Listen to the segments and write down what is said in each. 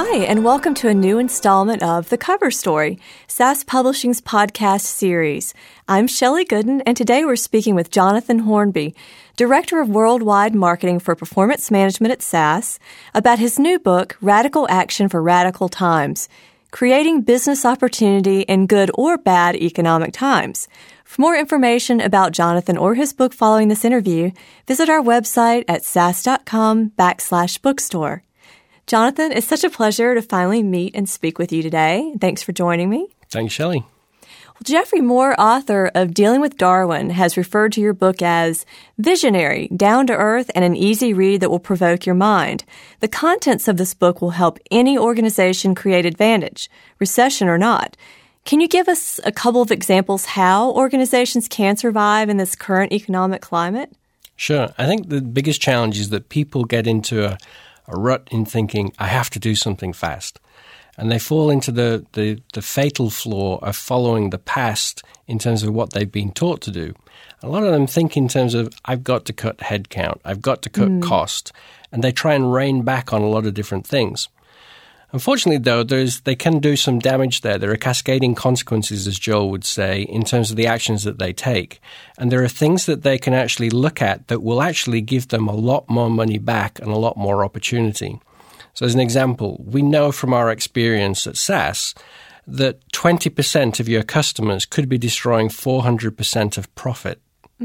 Hi, and welcome to a new installment of The Cover Story, SAS Publishing's podcast series. I'm Shelley Gooden, and today we're speaking with Jonathan Hornby, Director of Worldwide Marketing for Performance Management at SAS, about his new book, Radical Action for Radical Times, Creating Business Opportunity in Good or Bad Economic Times. For more information about Jonathan or his book following this interview, visit our website at sas.com/bookstore. Jonathan, it's such a pleasure to finally meet and speak with you today. Thanks for joining me. Thanks, Shelley. Well, Geoffrey Moore, author of Dealing with Darwin, has referred to your book as visionary, down-to-earth, and an easy read that will provoke your mind. The contents of this book will help any organization create advantage, recession or not. Can you give us a couple of examples how organizations can survive in this current economic climate? Sure. I think the biggest challenge is that people get into a rut in thinking, I have to do something fast. And they fall into the fatal flaw of following the past in terms of what they've been taught to do. A lot of them think in terms of, I've got to cut headcount, I've got to cut cost, and they try and rein back on a lot of different things. Unfortunately, though, they can do some damage there. There are cascading consequences, as Joel would say, in terms of the actions that they take. And there are things that they can actually look at that will actually give them a lot more money back and a lot more opportunity. So as an example, we know from our experience at SAS that 20% of your customers could be destroying 400% of profit.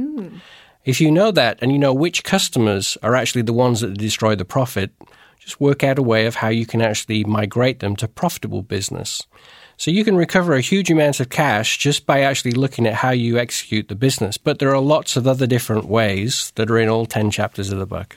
If you know that and you know which customers are actually the ones that destroy the profit, just work out a way of how you can actually migrate them to profitable business. So you can recover a huge amount of cash just by actually looking at how you execute the business. But there are lots of other different ways that are in all 10 chapters of the book.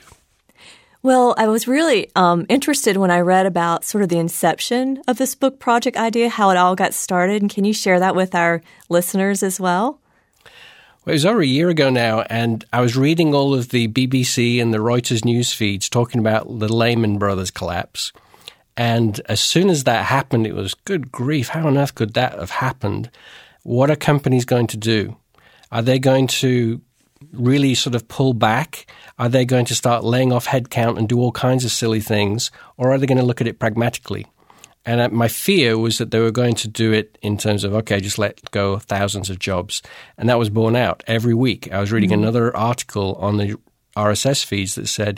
Well, I was really interested when I read about sort of the inception of this book project idea, how it all got started. And can you share that with our listeners as well? Well, it was over a year ago now, and I was reading all of the BBC and the Reuters news feeds talking about the Lehman Brothers collapse. And as soon as that happened, it was, good grief, how on earth could that have happened? What are companies going to do? Are they going to really sort of pull back? Are they going to start laying off headcount and do all kinds of silly things? Or are they going to look at it pragmatically? And my fear was that they were going to do it in terms of, okay, just let go thousands of jobs. And that was borne out every week. I was reading another article on the RSS feeds that said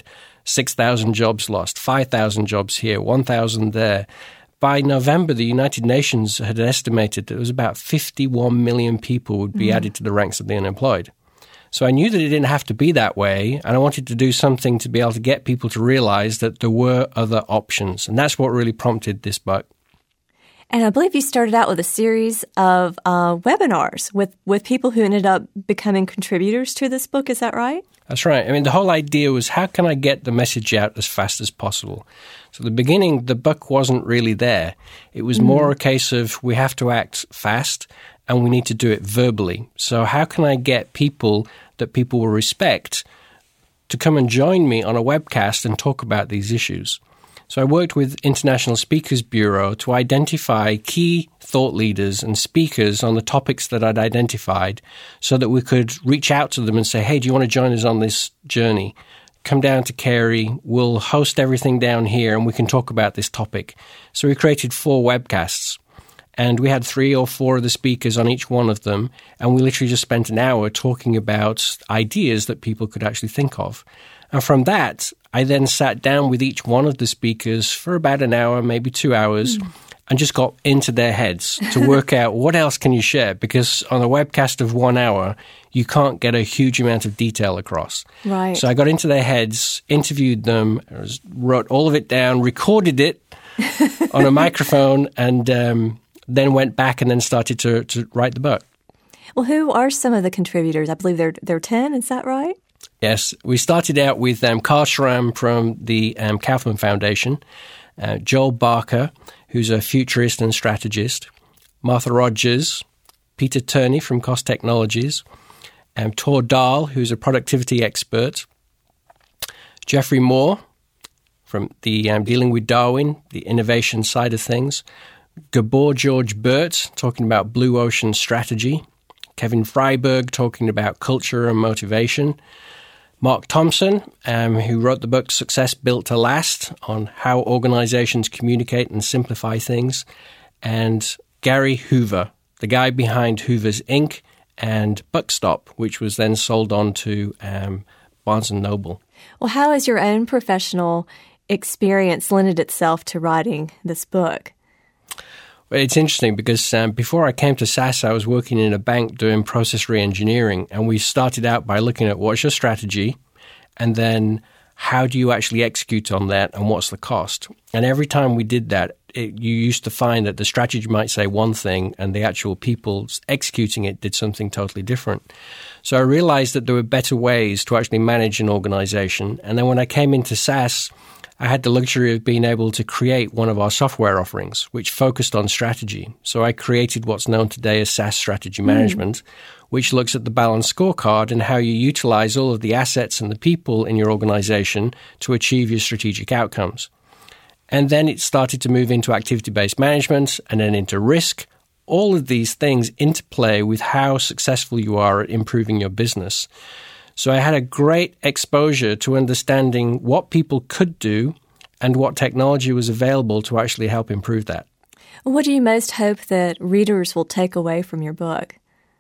6,000 jobs lost, 5,000 jobs here, 1,000 there. By November, the United Nations had estimated that there was about 51 million people would be added to the ranks of the unemployed. So I knew that it didn't have to be that way, and I wanted to do something to be able to get people to realize that there were other options. And that's what really prompted this book. And I believe you started out with a series of webinars with people who ended up becoming contributors to this book. Is that right? That's right. I mean, the whole idea was, how can I get the message out as fast as possible? So at the beginning, the book wasn't really there. It was more a case of, we have to act fast and we need to do it verbally. So how can I get people that people will respect to come and join me on a webcast and talk about these issues? So I worked with International Speakers Bureau to identify key thought leaders and speakers on the topics that I'd identified so that we could reach out to them and say, hey, do you want to join us on this journey? Come down to Carey, we'll host everything down here and we can talk about this topic. So we created 4 webcasts. And we had 3 or 4 of the speakers on each one of them, and we literally just spent an hour talking about ideas that people could actually think of. And from that, I then sat down with each one of the speakers for about an hour, maybe 2 hours, and just got into their heads to work out what else can you share, because on a webcast of 1 hour, you can't get a huge amount of detail across. Right. So I got into their heads, interviewed them, wrote all of it down, recorded it on a microphone, and then went back and then started to write the book. Well, who are some of the contributors? I believe there are 10. Is that right? Yes. We started out with Carl Schramm from the Kaufman Foundation, Joel Barker, who's a futurist and strategist, Martha Rogers, Peter Turney from Cost Technologies, Tor Dahl, who's a productivity expert, Geoffrey Moore from the Dealing with Darwin, the innovation side of things, Gabor George Burt talking about blue ocean strategy, Kevin Freiberg talking about culture and motivation, Mark Thompson, who wrote the book Success Built to Last on how organizations communicate and simplify things, and Gary Hoover, the guy behind Hoover's Inc. and Buckstop, which was then sold on to Barnes & Noble. Well, how has your own professional experience lended itself to writing this book? Well, it's interesting because before I came to SAS, I was working in a bank doing process reengineering, and we started out by looking at what's your strategy, and then how do you actually execute on that, and what's the cost? And every time we did that, you used to find that the strategy might say one thing, and the actual people executing it did something totally different. So I realized that there were better ways to actually manage an organization. And then when I came into SAS, I had the luxury of being able to create one of our software offerings, which focused on strategy. So I created what's known today as SAS Strategy Management, which looks at the balanced scorecard and how you utilize all of the assets and the people in your organization to achieve your strategic outcomes. And then it started to move into activity-based management and then into risk. All of these things interplay with how successful you are at improving your business. So I had a great exposure to understanding what people could do and what technology was available to actually help improve that. What do you most hope that readers will take away from your book?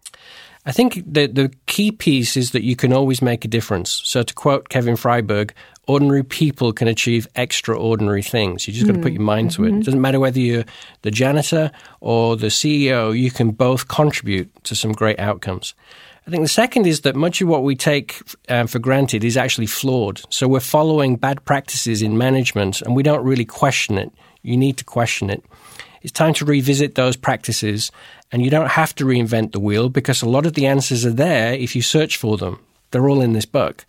I think the key piece is that you can always make a difference. So to quote Kevin Freiberg, ordinary people can achieve extraordinary things. You just got to put your mind to it. It doesn't matter whether you're the janitor or the CEO, you can both contribute to some great outcomes. I think the second is that much of what we take for granted is actually flawed. So we're following bad practices in management and we don't really question it. You need to question it. It's time to revisit those practices, and you don't have to reinvent the wheel because a lot of the answers are there if you search for them. They're all in this book.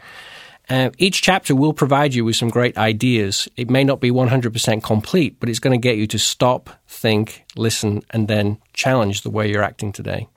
Each chapter will provide you with some great ideas. It may not be 100% complete, but it's going to get you to stop, think, listen, and then challenge the way you're acting today.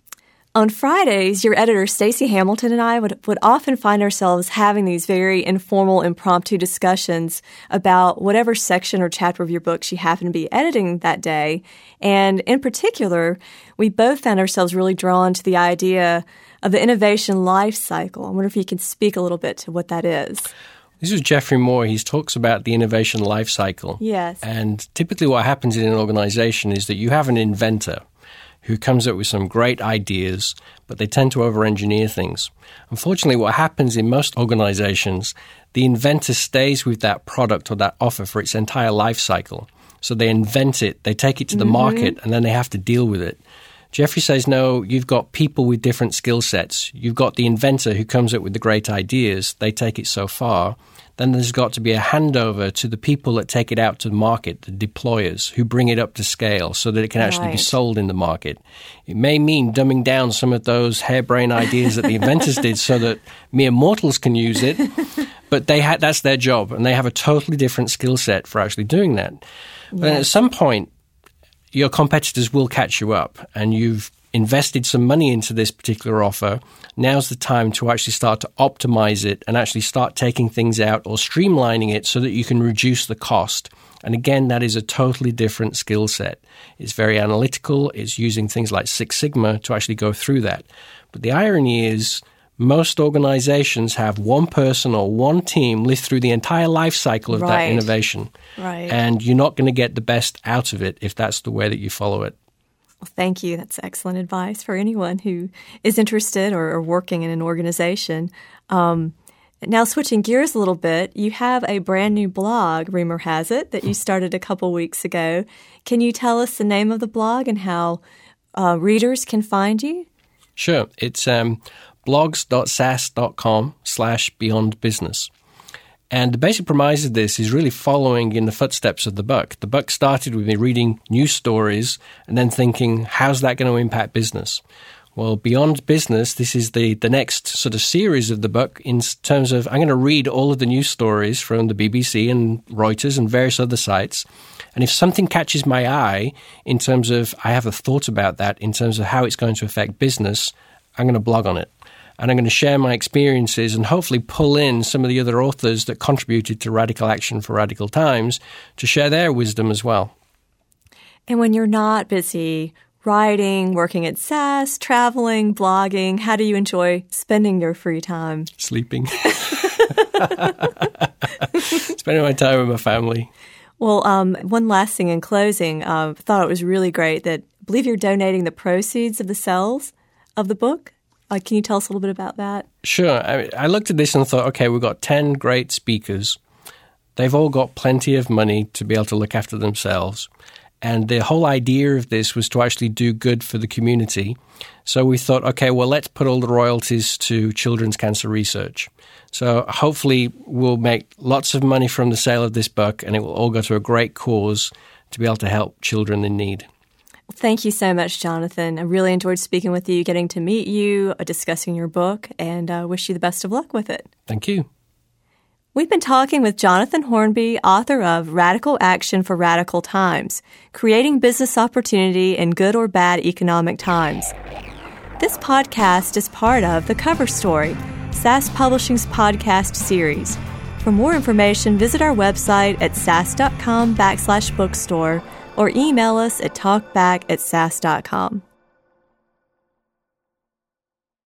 On Fridays, your editor, Stacey Hamilton, and I would often find ourselves having these very informal, impromptu discussions about whatever section or chapter of your book she happened to be editing that day. And in particular, we both found ourselves really drawn to the idea of the innovation life cycle. I wonder if you could speak a little bit to what that is. This is Geoffrey Moore. He talks about the innovation life cycle. Yes. And typically what happens in an organization is that you have an inventor who comes up with some great ideas, but they tend to over-engineer things. Unfortunately, what happens in most organizations, the inventor stays with that product or that offer for its entire life cycle. So they invent it, they take it to the market, and then they have to deal with it. Geoffrey says, no, you've got people with different skill sets. You've got the inventor who comes up with the great ideas. They take it so far. Then there's got to be a handover to the people that take it out to the market, the deployers, who bring it up to scale so that it can actually be sold in the market. It may mean dumbing down some of those harebrained ideas that the inventors did so that mere mortals can use it, but that's their job, and they have a totally different skill set for actually doing that. Yes. But at some point, your competitors will catch you up, and you've invested some money into this particular offer. Now's the time to actually start to optimize it and actually start taking things out or streamlining it so that you can reduce the cost. And again, that is a totally different skill set. It's very analytical. It's using things like Six Sigma to actually go through that. But the irony is most organizations have one person or one team live through the entire life cycle of that innovation. Right. And you're not going to get the best out of it if that's the way that you follow it. Well, thank you. That's excellent advice for anyone who is interested or working in an organization. Now, switching gears a little bit, you have a brand new blog, rumor has it, that you started a couple weeks ago. Can you tell us the name of the blog and how readers can find you? Sure. It's blogs.sas.com/beyondbusiness. And the basic premise of this is really following in the footsteps of the book. The book started with me reading news stories and then thinking, how's that going to impact business? Well, Beyond Business, this is the next sort of series of the book in terms of I'm going to read all of the news stories from the BBC and Reuters and various other sites. And if something catches my eye in terms of I have a thought about that in terms of how it's going to affect business, I'm going to blog on it. And I'm going to share my experiences and hopefully pull in some of the other authors that contributed to Radical Action for Radical Times to share their wisdom as well. And when you're not busy writing, working at SAS, traveling, blogging? How do you enjoy spending your free time? Sleeping. Spending my time with my family. Well, one last thing in closing, I thought it was really great that I believe you're donating the proceeds of the sales of the book. Can you tell us a little bit about that? Sure. I looked at this and thought, okay, we've got 10 great speakers. They've all got plenty of money to be able to look after themselves. And the whole idea of this was to actually do good for the community. So we thought, okay, well, let's put all the royalties to children's cancer research. So hopefully we'll make lots of money from the sale of this book, and it will all go to a great cause to be able to help children in need. Thank you so much, Jonathan. I really enjoyed speaking with you, getting to meet you, discussing your book, and wish you the best of luck with it. Thank you. We've been talking with Jonathan Hornby, author of Radical Action for Radical Times, Creating Business Opportunity in Good or Bad Economic Times. This podcast is part of The Cover Story, SAS Publishing's podcast series. For more information, visit our website at sas.com/bookstore or email us at talkback@sas.com.